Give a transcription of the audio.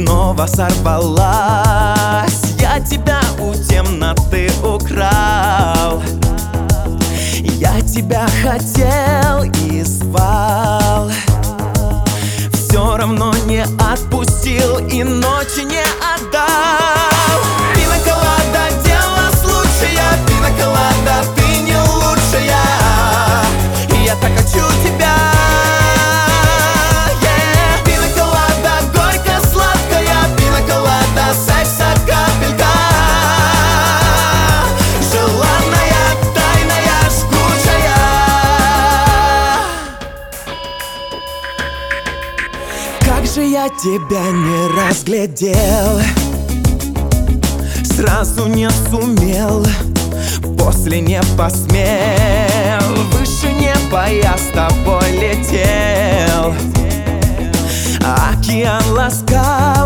снова сорвалась. Я тебя у темноты украл, я тебя хотел и звал, все равно не отпустил и ночи не отдал. Пинаколада, дело случая, пинаколада, ты не лучшая. Я так хочу тебя. Пинаколада, горько-сладкая, пинаколада, секса капелька, желанная, тайная, жгучая. Как же я тебя не разглядел, сразу не сумел, после не посмел. Выше неба я с тобой летел, океан ласкал.